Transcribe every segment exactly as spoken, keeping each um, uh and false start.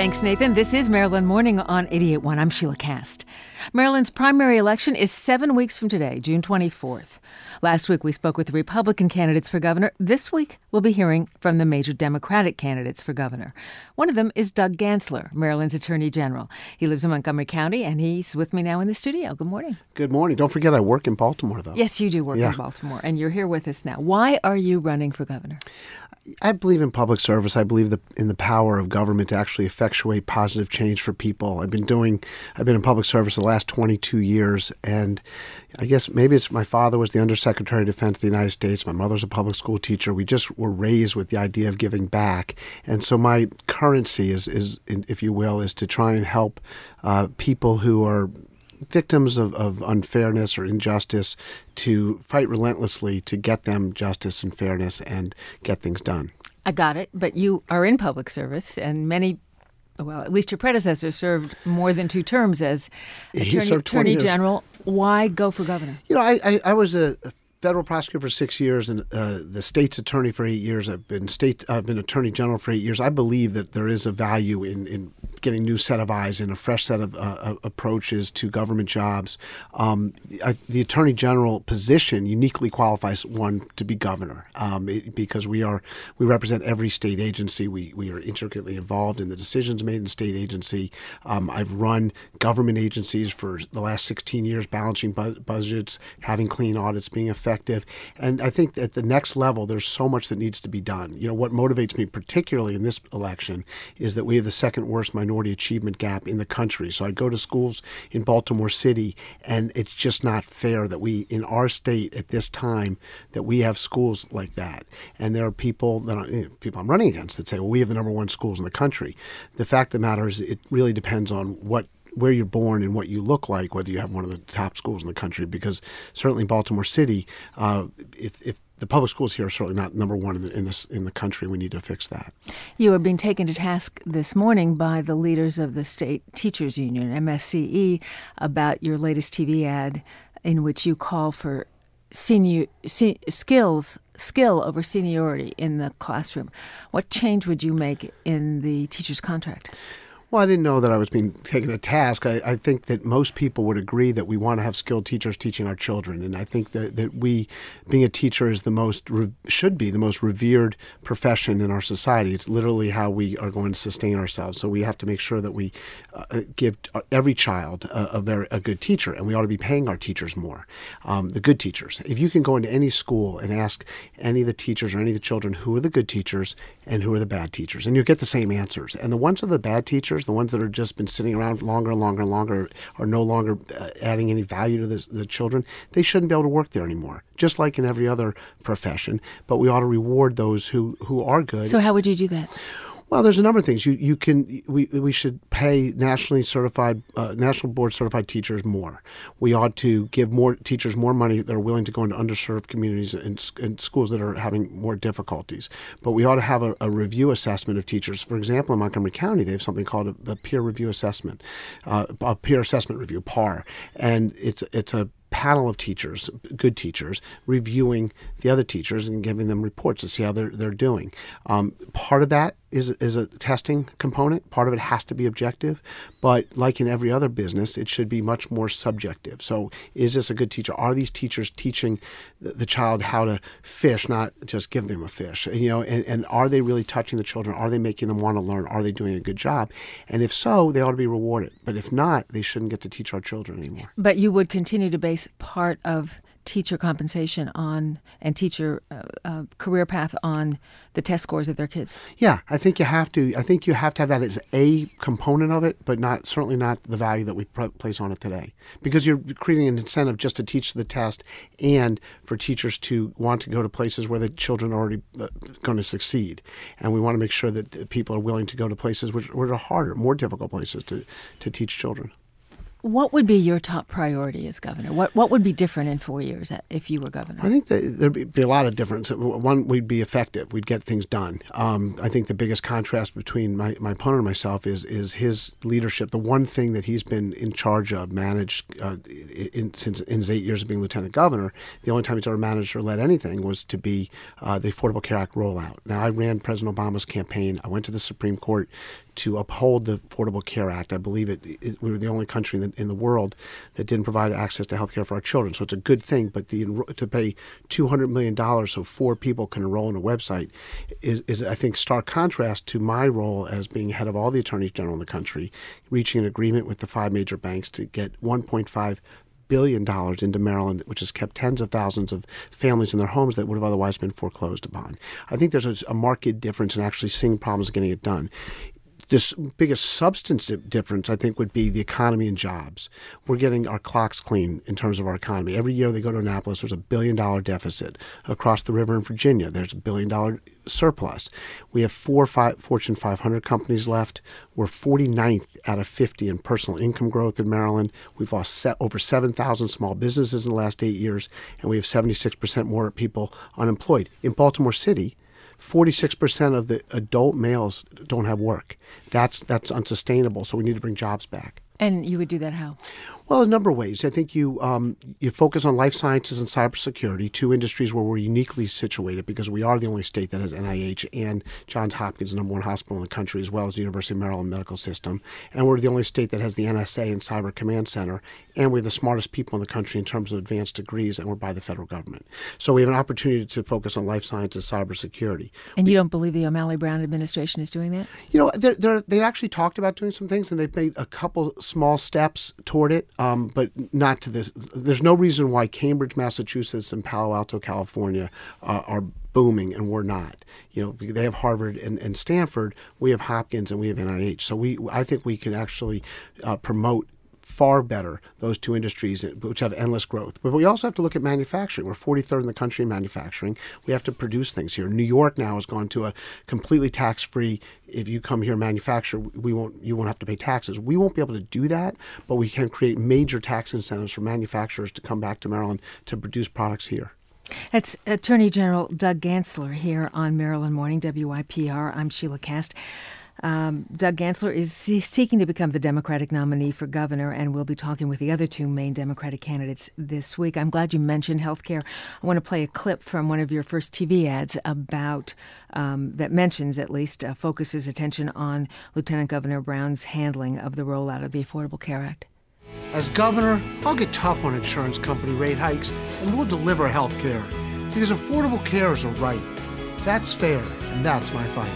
Thanks, Nathan. This is Maryland Morning on eighty-eight point one. I'm Sheila Cast. Maryland's primary election is seven weeks from today, June twenty-fourth. Last week, we spoke with the Republican candidates for governor. This week, we'll be hearing from the major Democratic candidates for governor. One of them is Doug Gansler, Maryland's Attorney General. He lives in Montgomery County, and he's with me now in the studio. Good morning. Good morning. Don't forget I work in Baltimore, though. Yes, you do work yeah. in Baltimore, and you're here with us now. Why are you running for governor? I believe in public service. I believe the, in the power of government to actually effectuate positive change for people. I've been doing, I've been in public service the last twenty-two years, and I guess maybe it's my father was the Undersecretary of Defense of the United States. My mother's a public school teacher. We just were raised with the idea of giving back, and so my currency is, is if you will, is to try and help uh, people who are victims of, of unfairness or injustice to fight relentlessly to get them justice and fairness and get things done. I got it, but you are in public service, and many, well, at least your predecessor served more than two terms as Attorney, attorney General. Why go for governor? You know, I, I, I was a federal prosecutor for six years and uh, the state's attorney for eight years. I've been state, I've been attorney general for eight years. I believe that there is a value in, in getting a new set of eyes and a fresh set of uh, approaches to government jobs. Um, I, the attorney general position uniquely qualifies one to be governor um, it, because we are we represent every state agency. We we are intricately involved in the decisions made in the state agency. Um, I've run government agencies for the last sixteen years, balancing bu- budgets, having clean audits, being effective. And I think at the next level, there's so much that needs to be done. You know, what motivates me particularly in this election is that we have the second worst minority achievement gap in the country. So I go to schools in Baltimore City, and it's just not fair that we, in our state at this time, that we have schools like that. And there are people that I, you know, people I'm running against that say, well, we have the number one schools in the country. The fact of the matter is it really depends on what where you're born and what you look like, whether you have one of the top schools in the country, because certainly in Baltimore City, uh, if, if the public schools here are certainly not number one in the, in, this, in the country, we need to fix that. You are being taken to task this morning by the leaders of the State Teachers Union, M S C E, about your latest T V ad in which you call for senior se- skills, skill over seniority in the classroom. What change would you make in the teacher's contract? Well, I didn't know that I was being taken to task. I, I think that most people would agree that we want to have skilled teachers teaching our children. And I think that, that we, being a teacher is the most, re, should be the most revered profession in our society. It's literally how we are going to sustain ourselves. So we have to make sure that we uh, give every child a, a, very, a good teacher. And we ought to be paying our teachers more, um, the good teachers. If you can go into any school and ask any of the teachers or any of the children who are the good teachers and who are the bad teachers, and you'll get the same answers. And the ones that are the bad teachers, the ones that have just been sitting around longer and longer and longer are no longer uh, adding any value to this, the children, they shouldn't be able to work there anymore, just like in every other profession. But we ought to reward those who, who are good. So how would you do that? Well, there's a number of things. You you can we we should pay nationally certified, uh, national board certified teachers more. We ought to give more teachers more money that are willing to go into underserved communities and, and schools that are having more difficulties. But we ought to have a, a review assessment of teachers. For example, in Montgomery County, they have something called a, a peer review assessment, uh, a peer assessment review, P A R, and it's it's a panel of teachers, good teachers, reviewing the other teachers and giving them reports to see how they're they're doing. Um, part of that is is a testing component. Part of it has to be objective, but like in every other business, it should be much more subjective. So, is this a good teacher? Are these teachers teaching the, the child how to fish, not just give them a fish? You know, and, and are they really touching the children? Are they making them want to learn? Are they doing a good job? And if so, they ought to be rewarded. But if not, they shouldn't get to teach our children anymore. But you would continue to base part of teacher compensation on and teacher uh, uh, career path on the test scores of their kids. Yeah, I think you have to. I think you have to have that as a component of it, but not certainly not the value that we pr- place on it today. Because you're creating an incentive just to teach the test, and for teachers to want to go to places where the children are already uh, going to succeed. And we want to make sure that people are willing to go to places which, which are harder, more difficult places to to teach children. What would be your top priority as governor? What what would be different in four years if you were governor? I think that there'd be a lot of difference. One, we'd be effective. We'd get things done. Um, I think the biggest contrast between my, my opponent and myself is is his leadership. The one thing that he's been in charge of, managed uh, in, since in his eight years of being lieutenant governor, the only time he's ever managed or led anything was to be uh, the Affordable Care Act rollout. Now, I ran President Obama's campaign. I went to the Supreme Court to uphold the Affordable Care Act. I believe it, it we were the only country in the, in the world that didn't provide access to health care for our children. So it's a good thing, but the to pay two hundred million dollars so four people can enroll in a website is, is, I think, stark contrast to my role as being head of all the attorneys general in the country, reaching an agreement with the five major banks to get one point five billion dollars into Maryland, which has kept tens of thousands of families in their homes that would have otherwise been foreclosed upon. I think there's a, a marked difference in actually seeing problems getting it done. This biggest substantive difference, I think, would be the economy and jobs. We're getting our clocks clean in terms of our economy. Every year they go to Annapolis, there's a billion-dollar deficit. Across the river in Virginia, there's a billion-dollar surplus. We have four five, Fortune five hundred companies left. We're forty-ninth out of fifty in personal income growth in Maryland. We've lost set over seven thousand small businesses in the last eight years, and we have seventy-six percent more people unemployed. In Baltimore City, forty-six percent of the adult males don't have work. That's that's unsustainable, so we need to bring jobs back. And you would do that how? Well, a number of ways. I think you um, you focus on life sciences and cybersecurity, two industries where we're uniquely situated because we are the only state that has N I H and Johns Hopkins, the number one hospital in the country, as well as the University of Maryland Medical System. And we're the only state that has the N S A and Cyber Command Center. And we have the smartest people in the country in terms of advanced degrees, and we're by the federal government. So we have an opportunity to focus on life sciences, cybersecurity. And you don't believe the O'Malley Brown administration is doing that? You know, they're, they're, they actually talked about doing some things, and they've made a couple small steps toward it. Um, but not to this. There's no reason why Cambridge, Massachusetts, and Palo Alto, California, uh, are booming and we're not. You know, they have Harvard and, and Stanford. We have Hopkins and we have N I H. So we, I think we can actually uh, promote far better those two industries, which have endless growth. But we also have to look at manufacturing. We're forty-third in the country in manufacturing. We have to produce things here. New York now has gone to a completely tax-free. If you come here and manufacture, we won't. You won't have to pay taxes. We won't be able to do that, but we can create major tax incentives for manufacturers to come back to Maryland to produce products here. That's Attorney General Doug Gansler here on Maryland Morning, W I P R. I'm Sheila Kast. Um, Doug Gansler is seeking to become the Democratic nominee for governor, and we'll be talking with the other two main Democratic candidates this week. I'm glad you mentioned health care. I want to play a clip from one of your first T V ads about um, that mentions, at least, uh, focuses attention on Lieutenant Governor Brown's handling of the rollout of the Affordable Care Act. As governor, I'll get tough on insurance company rate hikes, and we'll deliver health care. Because affordable care is a right. That's fair, and that's my fight.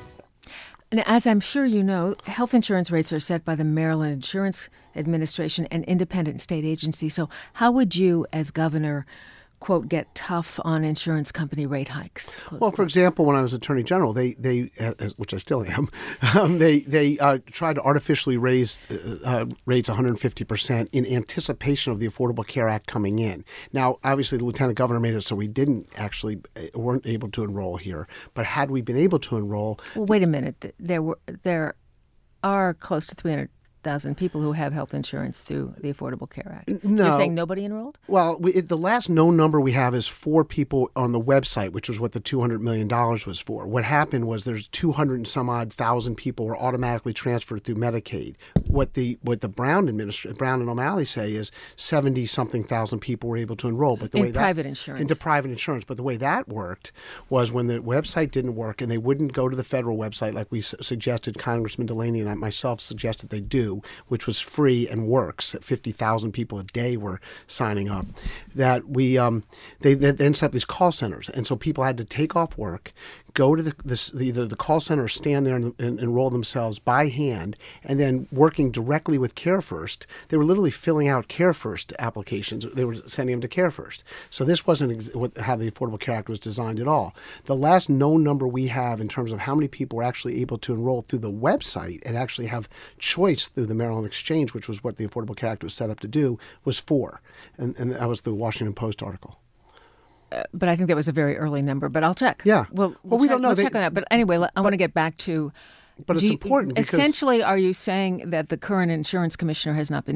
And as I'm sure you know, health insurance rates are set by the Maryland Insurance Administration, an independent state agency. So how would you, as governor, quote, get tough on insurance company rate hikes? Close well, for quote. example, when I was Attorney General, they, they uh, which I still am, um, they they uh, tried to artificially raise uh, uh, rates one hundred fifty percent in anticipation of the Affordable Care Act coming in. Now, obviously, the Lieutenant Governor made it so we didn't actually, uh, weren't able to enroll here. But had we been able to enroll... Well, wait a minute. There were there are close to three hundred thousand people who have health insurance through the Affordable Care Act. No. You're saying nobody enrolled? Well, we, it, the last known number we have is four people on the website, which was what the two hundred million dollars was for. What happened was there's two hundred and some odd thousand people were automatically transferred through Medicaid. What the what the Brown administration, Brown and O'Malley say is seventy something thousand people were able to enroll. But the in way private that, insurance. Into private insurance. But the way that worked was when the website didn't work and they wouldn't go to the federal website like we su- suggested, Congressman Delaney and I myself suggested they do, which was free and works. fifty thousand people a day were signing up. That we um, they, they then set up these call centers, and so people had to take off work, go to the, this, the either the call center or stand there and, and enroll themselves by hand, and then working directly with Care First. They were literally filling out Care First applications. They were sending them to Care First. So this wasn't ex- what, how the Affordable Care Act was designed at all. The last known number we have in terms of how many people were actually able to enroll through the website and actually have choice through the Maryland Exchange, which was what the Affordable Care Act was set up to do, was four. And, and that was the Washington Post article. Uh, but I think that was a very early number. But I'll check. Yeah. We'll, we'll, well, we check, don't know. We'll they, check on that. But anyway, I want to get back to... But it's you, important because... Essentially, are you saying that the current insurance commissioner has not been tough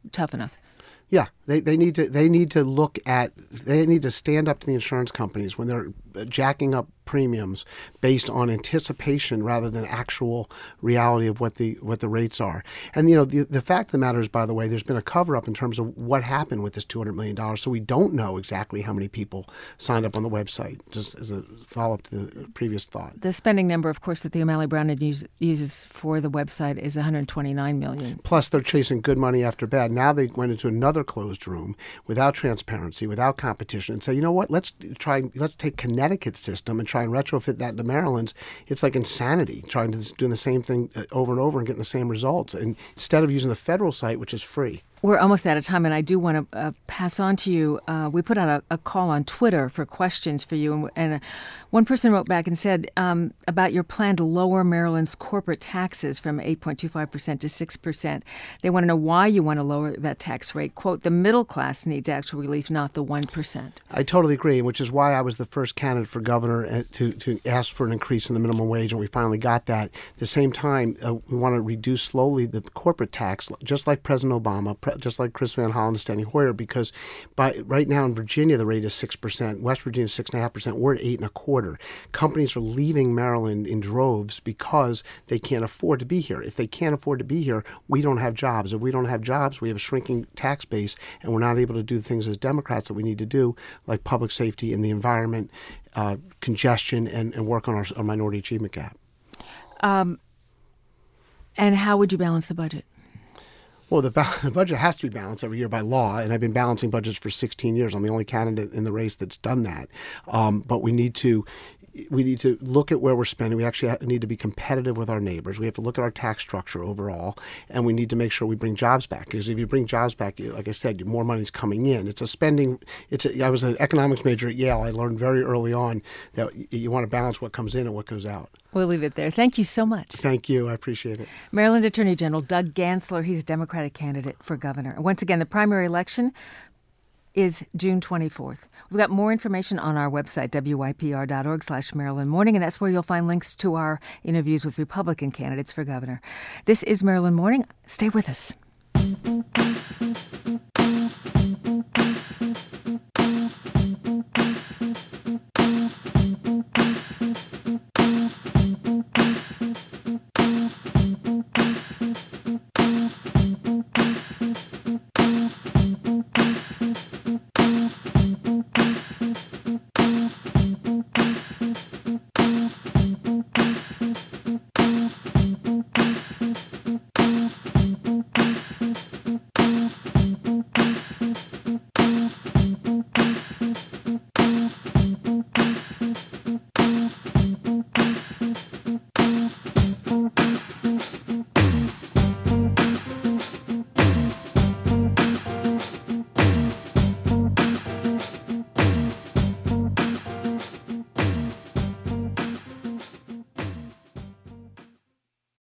tough enough. Yeah, they, they need to they need to look at they need to stand up to the insurance companies when they're jacking up premiums based on anticipation rather than actual reality of what the what the rates are. And you know the the fact of the matter is, by the way, there's been a cover up in terms of what happened with this two hundred million dollars. So we don't know exactly how many people signed up on the website. Just as a follow up to the previous thought. The spending number, of course, that the O'Malley Brown use, uses for the website is one hundred twenty-nine million dollars. Plus, they're chasing good money after bad. Now they went into another closed room without transparency, without competition, and say, you know what? Let's try. Let's take Connecticut's system and try and retrofit that into Maryland's. It's like insanity trying to do the same thing over and over and getting the same results, and instead of using the federal site, which is free. We're almost out of time, and I do want to uh, pass on to you. Uh, we put out a, a call on Twitter for questions for you, and, and uh, one person wrote back and said um, about your plan to lower Maryland's corporate taxes from eight point two five percent to six percent. They want to know why you want to lower that tax rate. Quote, the middle class needs actual relief, not the one percent. I totally agree, which is why I was the first candidate for governor to, to ask for an increase in the minimum wage, and we finally got that. At the same time, uh, we want to reduce slowly the corporate tax, just like President Obama, just like Chris Van Hollen and Steny Hoyer, because by right now in Virginia the rate is six percent, West Virginia is six and a half percent. We're at eight and a quarter. Companies are leaving Maryland in droves because they can't afford to be here. If they can't afford to be here, we don't have jobs. If we don't have jobs, we have a shrinking tax base, and we're not able to do the things as Democrats that we need to do, like public safety and the environment, uh, congestion, and, and work on our, our minority achievement gap. Um, and how would you balance the budget? Well, the, ba- the budget has to be balanced every year by law, and I've been balancing budgets for sixteen years. I'm the only candidate in the race that's done that. Um, but we need to we need to look at where we're spending. We actually need to be competitive with our neighbors. We have to look at our tax structure overall, and we need to make sure we bring jobs back. Because if you bring jobs back, like I said, more money's coming in. It's a spending. It's a, I was an economics major at Yale. I learned very early on that you want to balance what comes in and what goes out. We'll leave it there. Thank you so much. Thank you. I appreciate it. Maryland Attorney General Doug Gansler. He's a Democratic candidate for governor. Once again, the primary election is June twenty-fourth. We've got more information on our website, W Y P R dot org slash Maryland Morning, and that's where you'll find links to our interviews with Republican candidates for governor. This is Maryland Morning. Stay with us.